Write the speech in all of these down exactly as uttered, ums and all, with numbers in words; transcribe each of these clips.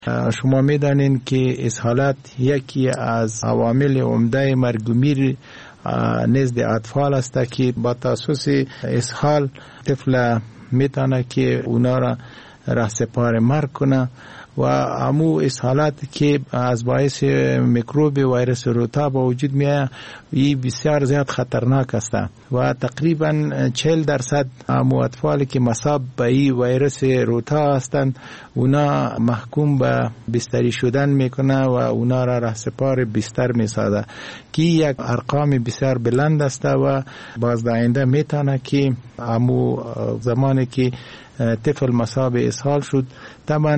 شما میدانید که اسهالات یکی از عوامل عمده مرگ و میر نزد اطفال است که با تاسوس اسهال طفل میتونه که اونا را رهسپار مرگ کنه و امو اسهالات که از باعث میکروب ویروس روتا با وجود میاد این بسیار زیاد خطرناک است و تقریبا چهل درصد امو اطفالی که مصاب به این ویروس روتا هستند اونا محکوم به بستری شدن میکنه و اونا را رهسپار بستر میسازه که یک ارقام بسیار بلند است و باز آینده میتونه که امو زمانی که طفل مصاب اسهال شد طبعا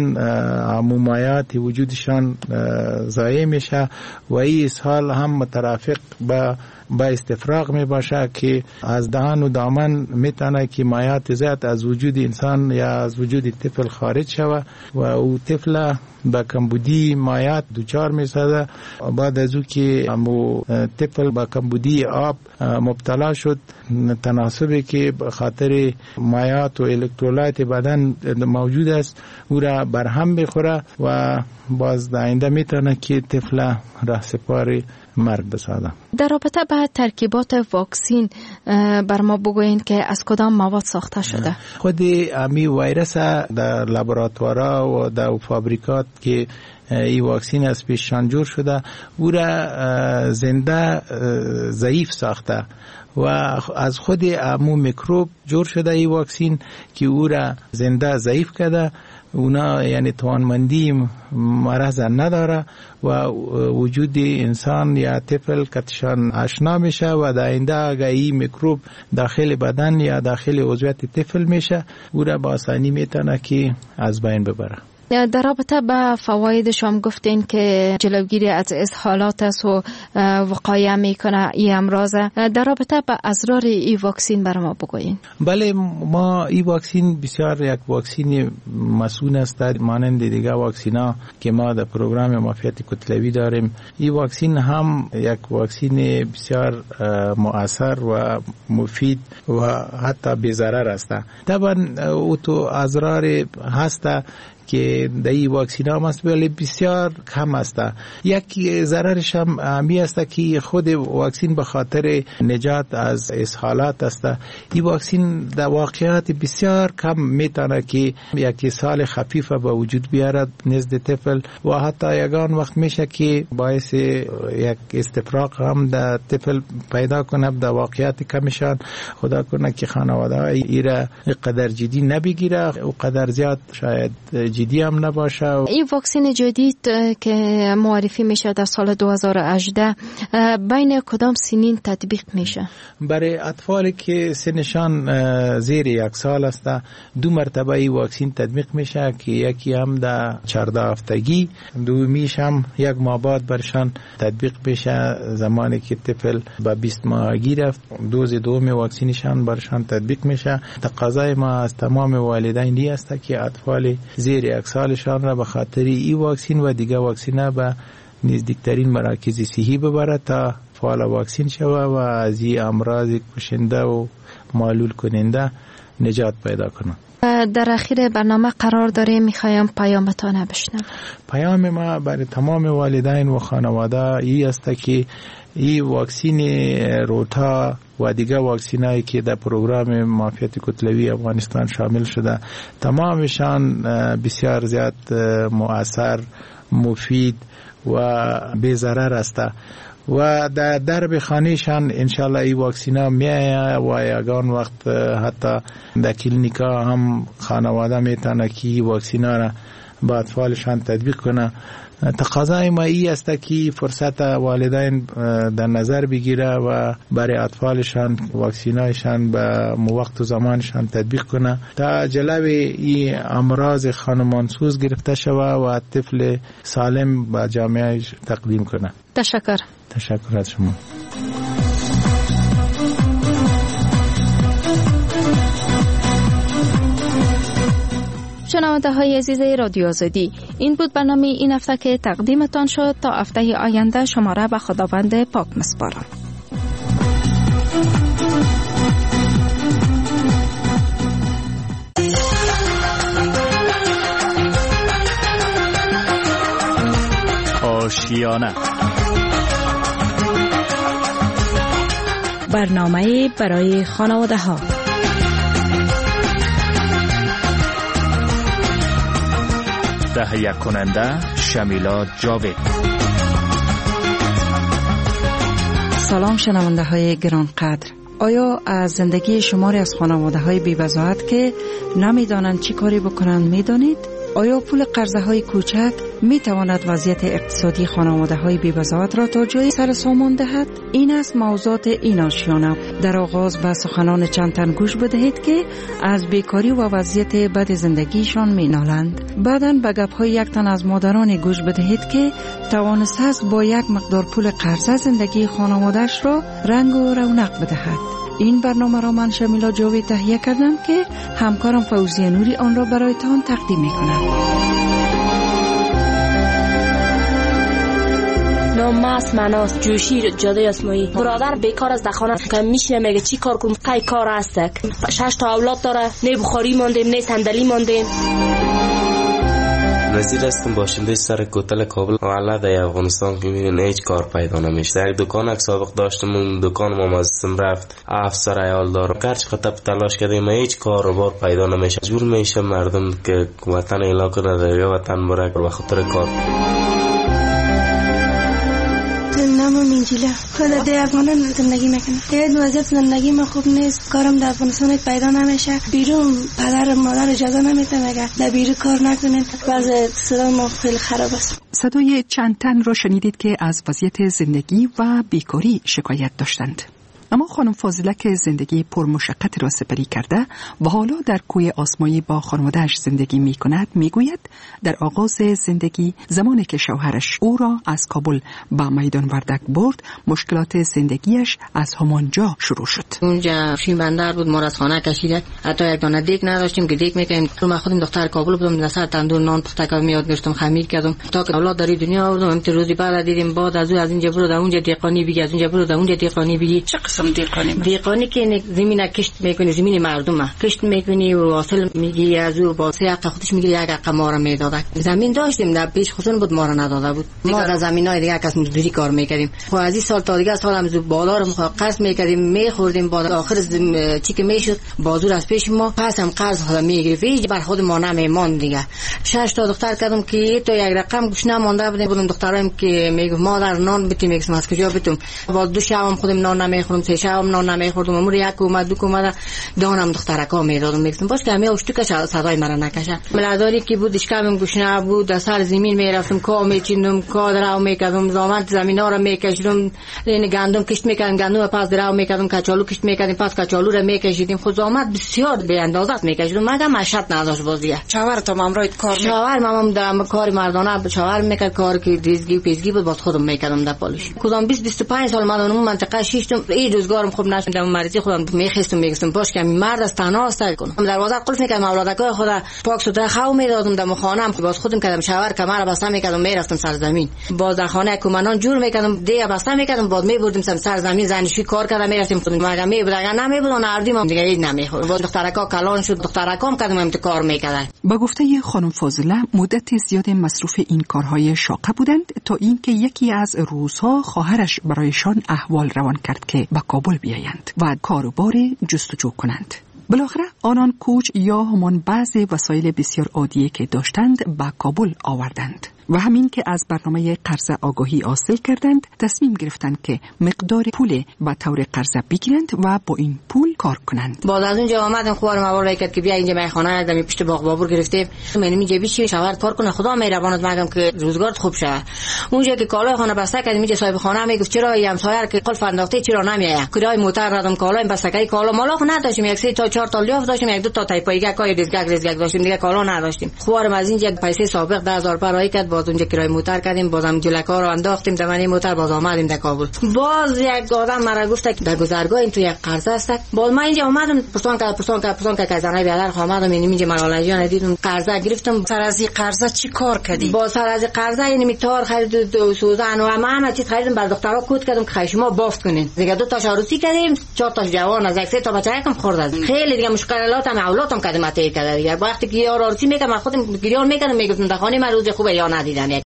ممایات وجودشان ضایع میشه و این اسهال هم مترافق با با استفراغ می باشه که از دهان و دامن میتونه که مایات زیاد از وجود انسان یا از وجود طفل خارج شود و او طفل با کمبودی مایات دوچار می سازه. بعد از او که امو طفل با کمبودی آب مبتلا شد تناسبی که خاطر مایات و الکترولایت بدن موجود است او را برهم بخوره و باز آینده میتونه که طفل رهسپار مرگ بسازه. در رابطه با ترکیبات واکسین بر ما بگوین که از کدام مواد ساخته شده؟ خود امی ویروس در لابراتوارا و در فابریکات که این واکسین از پیش شانجور شده او را زنده ضعیف ساخته و از خود امو میکروب جور شده این واکسین که او را زنده ضعیف کرده. اونا یعنی توانمندی مرض نداره و وجود انسان یا طفل کتشان آشنا میشه و در آینده اگر این میکروب داخل بدن یا داخل عضویت طفل میشه او را با آسانی میتونه که از بین ببره. در رابطه با فوایدش هم گفتین که جلوگیری از اسهالات است و وقایه میکنه این امراض. در رابطه با اضرار این واکسین بر ما بگوین. بله، ما این واکسین بسیار یک واکسین مسئول است مانند دیگه واکسینا که ما در پروگرام معافیت کتلوی داریم. این واکسین هم یک واکسین بسیار مؤثر و مفید و حتی بی ضرر است. طبعا او تو اضرار هست که در این واکسین هم است ولی بسیار کم است. یک ضررش هم همی است که خود واکسین به خاطر نجات از اسهالات است. این واکسین در واقعیت بسیار کم میتونه که یک سال خفیف به وجود بیارد نزد طفل و حتی یگان وقت میشه که باعث یک استفراغ هم در طفل پیدا کنه. در واقعیت کمشان خدا کنه که خانواده های ایره قدر جدی نبگیره و قدر زیاد شاید جدی هم نباشه. این واکسن جدید که معرفی میشه در سال دو هزار و هجده بین کدام سنین تطبیق میشه؟ برای اطفالی که سنشان زیر یک سال است دو مرتبه این واکسن تطبیق میشه که یکی هم در چهارده هفتگی، دومیش هم یک ماه بعد برشان تطبیق میشه زمانی که طفل به بیست ماهگی رفت. دوز دوم واکسنشان برشان تطبیق میشه. تقاضای ما از تمام والدین دی است که اطفال زیر یک سالشان را به خاطر این واکسین و دیگه واکسینه به نزدیکترین مراکز صحی ببره تا فعال واکسین شوه و از این امراض کشنده و معلول کننده نجات پیدا کنه. در اخیر برنامه قرار داره میخوایم پیامتان بشنوم. پیام ما برای تمام والدین و خانواده ای است که این واکسین روتا و دیگه واکسینایی که در پروگرام معافیت کتلوی افغانستان شامل شده تمامشان بسیار زیاد مؤثر، مفید و بی ضرر است و در درب خانهشان انشالله این واکسینا میآید و یگان وقت حتی در کلینیکا هم خانواده میتونه که این واکسینا را با اطفالشان تطبیق کنه. تقاضای ما ای است که فرصت والدین در نظر بگیره و برای اطفالشان واکسینایشان به وقت و زمانشان تطبیق کنه تا جلوی این امراض خانمانسوز گرفته شوه و طفل سالم به جامعه تقدیم کنه. تشکر. تشکر از شما. شنونده های عزیز رادیو آزادی، این بود برنامه این هفته که تقدیمتان شد. تا هفته آینده شما را به خداوند پاک می‌سپارم. آشیانه. برنامه برای خانواده ها. تهیه کننده شمیلا جاوید. سلام شنونده های گرانقدر. آیا از زندگی شماری از خانواده های بی‌وضاحت که نمیدانند چی کاری بکنند میدانید؟ آیا پول قرضه های کوچک می تواند وضعیت اقتصادی خانواده های بی‌وضاحت را تا جای سر سامان دهد؟ این است موضوعات این آشیانه. در آغاز به سخنان چند تن گوش بدهید که از بیکاری و وضعیت بد زندگیشان می نالند. بعداً به گپ های یک تن از مادران گوش بدهید که توانسته است با یک مقدار پول قرضه زندگی خانواده‌اش را رنگ و رونق بدهد. این برنامه را من شمیلا جاوید تهیه کردم که همکارم فوزیه نوری آن را برایتان تقدیم می‌کند. نام است مناس جوشی جاده اسمایی. برادر بیکار از دخانه که میشه میگه چی کار کنم؟ قای کار هست. شش تا اولاد داره. نه بخاری ماندیم نه صندلی ماندیم. نظیر هستم باشنده سر کوتل کابل و علا در افغانستان که میبینن هیچ کار پیدا نمیشه. در یک دکان اک سابق داشتم، اون دکان ما مازستم رفت افسر ایال دارم گرچه خطب تلاش کردیم هیچ کار و بار پیدا نمیشه. جور میشه مردم که وطن اعلان کنه در یا وطن برک و خاطر کار. نامم انجیلا. خود در افغانستان زندگی میکنم. هیچ وضعیت زندگی ما خوب نیست. کارم در افغانستان پیدا نمیشه. بیرون پدر مادر اجازه نمیده مگه در بیرون کار نکنین. وضع صدا ما خیلی خراب است. صدای چند تن را شنیدید که از وضعیت زندگی و بیکاری شکایت داشتند. اما خانم فاضله که زندگی پرمشقت را سپری کرده و حالا در کوی آسمایی با خانواده‌اش زندگی می کند می گوید در آغاز زندگی زمانی که شوهرش او را از کابل به میدان وردک برد مشکلات زندگیش از همانجا شروع شد. اونجا شین بندر بود، ما را از خانه کشیدک، حتی یک دانه دیگ نداشتیم که دیگ میکنیم. من خودم دختر کابل بودم، دسر تندور نان پخته کردم یاد گرفتم، خمیر کردم تا که اولاد داری دنیا آوردم. امت روزی بعد دیدیم بعد از از اینجا برو در اونجا دیقانی بگی، از اونجا برو در اونجا دیقانی بگی. چه قسم دیقانی؟ دیقانی که زمین کشت میکنی، زمین مردم کشت میکنی و واصل میگی از او با سه حق خودش میگی یک حق ما را میداد. زمین داشتیم در پیش خودمون بود ما را نداده بود. ما در زمینای دیگه کس مزدوری کار میکردیم. خب از این سال تا دیگه سال هم بالا رو قرض میکردیم میخوردیم، بعد آخر چی که میشد بازور از پیش ما پس هم قرض خود میگرفت، هیچ بر خود ما نمیموند دیگه. شش تا دختر کردم که تو یک رقم گوش نمونده بودیم. بودم دخترایم که میگم مادر نان بتیم میگم از کجا بتم. باز دو شبم خودم نان نمیخورم، سه شبم نان نمیخوردم. امور یک اومد دو اومد دانم دخترکا میدادم میگم باش که همه اشتوکش صدای مرا نکشه. ملاداری که بود اشکام گوش نبود، در سر زمین میرفتم کا میچیندم، کا درو میکردم، زامن زمینا رو میکشیدم، این گندم کشت میکردم، گندم پس درو میکردم، کچالو کشت میکردیم، پس کچالو رو میکشیدیم. خود زامن بسیار به اندازه میکشیدم، مگه مشت نداشت بازیه. شوهر تو مامرایت کار میکرد؟ شوهر مامم در کار مردانه شوهر میکرد، کار که ریزگی پیزگی بود باز خودم میکردم در پالش. کدام بیست بیست و پنج سال من اون منطقه شیشتم، این روزگارم خوب نشد، مریضی خودم میخستم میگستم باش که مرد از تنها است کنم. دروازه قلف میکردم، اولادکای خود پاک سوتره خو میدادم در خانه‌ام، باز خودم کردم شوهر کمر بسته میکردم میرفتم سر زمین، باز در خانه کمانان جور میکردم دیگه بسته میکردم، بعد میبردیم سر زمین زنشویی کار کردم میرفتیم خودم مگه میبود اگر نمیبود نردیم دیگه هیچ نمیخورد. باز دخترکا کلان شد، دخترکام کردم امت کار میکردن. با گفته خانم فاضله مدت زیاد مصروف این کارهای شاقه بودند تا اینکه یکی از روزها خواهرش برایشان احوال روان کرد که به کابل بیایند و کاروبار جستجو کنند. بالاخره آنان کوچ یا همان بعض وسایل بسیار عادیه که داشتند به کابل آوردند و همین که از برنامه قرض آگاهی حاصل کردند تصمیم گرفتند که مقدار پول به طور قرض بگیرند و با این پول کار کنند. بعد از اونجا آمدم خوارم اول کرد که بیا اینجا میخانه دمی پشت باغ بابور گرفتیم، من اینجا بیچی شوهر کار کنه خدا مهربانت مگم که روزگارت خوب شه. اونجا که کالای خانه بسته کردیم اینجا صاحب خانه میگفت چرا یم سایر که قلف انداخته چرا نمیای؟ کرای موتر دادم کالای بسته کالا مالا نداشتیم، یک سه تا چهار تا لیاف داشتیم، یک دو تا تایپایگه کای ریزگک ریزگک داشتیم، دیگه کالا نداشتیم. خوارم از اینجا پیسه سابق ده هزار برای کرد، باز اونجا کرای موتر کردیم، بازم جلکا رو انداختیم دمنی موتر، باز آمدیم در کابل. باز یک آدم مرا گفت که در گذرگاه این تو یک قرض است. باز من اینجا اومدم پرسان که پرسان که پرسان که زنای بیادر اومدم اینجا ملاله جان دیدم قرض گرفتم. سر از این قرض چی کار کردی؟ با سر از قرض یعنی میتار خرید و سوزن و همه چیز خریدم، بر دخترها کود کردم که شما بافت کنین. دیگه دو تا عروسی کردیم، چهار تا جوان از یک سه تا بچه یکم خورد از خیلی دیگه مشکلات هم اولادم کردم اتیر کرد دیگه. وقتی که یار عروسی میکردم خودم گریان میکردم میگفتم در خانه من روز خوبه یا ندیدم.